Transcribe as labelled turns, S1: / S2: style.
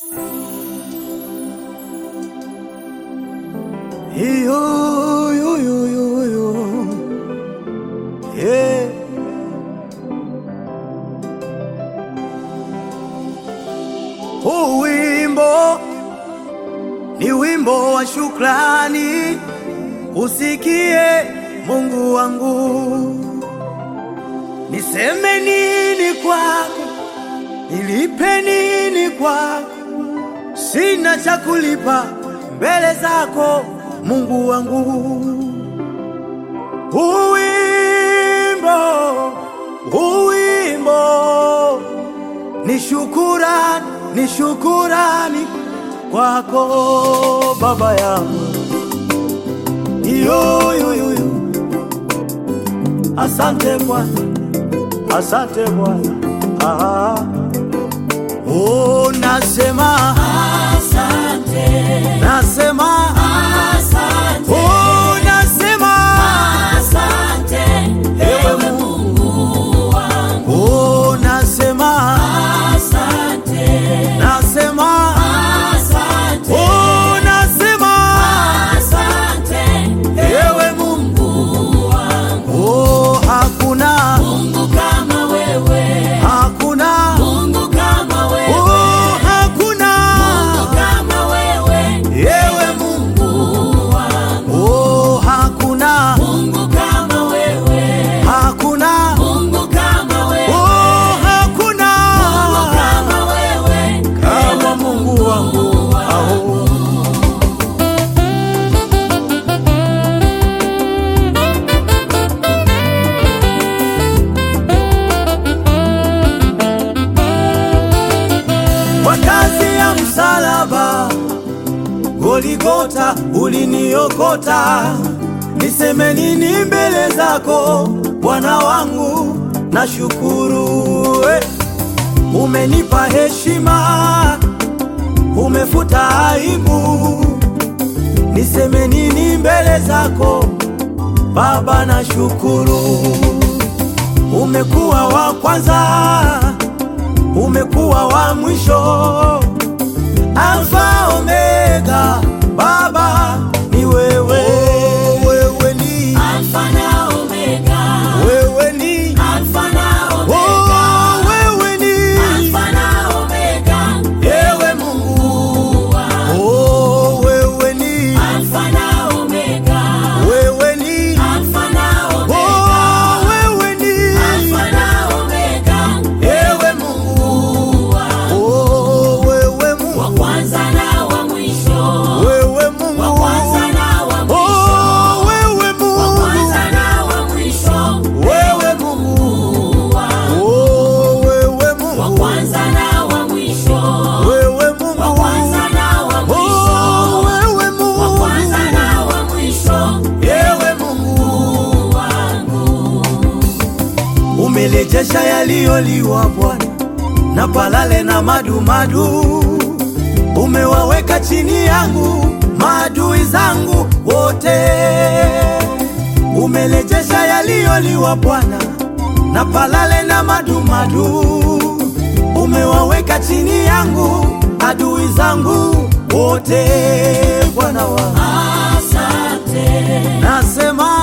S1: Yo, yo, yo, yo, yo. Yeah. Huu wimbo ni wimbo wa shukrani, usikie Mungu wangu. Niseme nini kwako, nilipe nini kwako, sina cha kulipa mbele zako Mungu wangu. Huu wimbo ni shukurani kwako Baba yangu. Yo, yo, yo, yo. Asante Bwana, asante Bwana. Oh, nasema
S2: asante,
S1: nasema
S2: asante,
S1: oh, nasema
S2: asante, ewe Mungu wangu.
S1: oh, nasema
S2: Asante,
S1: nasema
S2: asante,
S1: oh, nasema
S2: asante,
S1: ewe Mungu
S2: wangu.
S1: oh, hakuna
S2: Mungu kama wewe,
S1: hakuna
S2: Mungu kama wewe,
S1: oh, hakuna
S2: Mungu kama wewe,
S1: ewe
S2: Mungu wangu.
S1: oh, hakuna
S2: Mungu kama wewe,
S1: hakuna
S2: Mungu kama wewe,
S1: oh, hakuna
S2: Mungu kama wewe,
S1: kama Mungu wangu. Aho. Kwa kazi ya msalaba Goligota uliniokota, niseme nini mbele zako Bwana wangu? Nashukuru umenipa heshima, umefuta aibu, niseme nini mbele zako Baba? Nashukuru umekuwa wa kwanza, umekuwa wa mwisho, Alfa Omega, Baba ni wewe. Wewe ni
S2: Alfa na Omega,
S1: wewe ni
S2: Alfa na Omega,
S1: oh, wewe ni
S2: Alfa na Omega,
S1: ewe Mungu
S2: wangu.
S1: oh, wewe ni
S2: Alfa na Omega,
S1: wewe ni
S2: Alfa na Omega,
S1: oh, wewe ni
S2: Alfa na Omega,
S1: ewe Mungu
S2: wangu.
S1: oh, wewe
S2: Wa
S1: Mungu
S2: kwanza na wa mwisho,
S1: wewe Mungu
S2: wa kwanza na wa mwisho,
S1: oh, wewe
S2: wa
S1: Mungu
S2: kwanza na wa mwisho,
S1: wewe Mungu
S2: wangu.
S1: oh, wewe
S2: Wa
S1: Mungu
S2: kwanza na wa mwisho,
S1: wewe
S2: wa
S1: Mungu
S2: kwanza na wa mwisho,
S1: oh, wewe
S2: wa kwanza
S1: Mungu
S2: na wa mwisho,
S1: ewe Mungu
S2: wangu.
S1: umelejesha yaliyoliwa Bwana na palale na madumadu, umewaweka chini yangu maadui zangu wote. Umelejesha yaliyoliwa Bwana na palale na madumadu, umewaweka chini yangu adui zangu wote. Bwana wangu
S2: Asante,
S1: nasema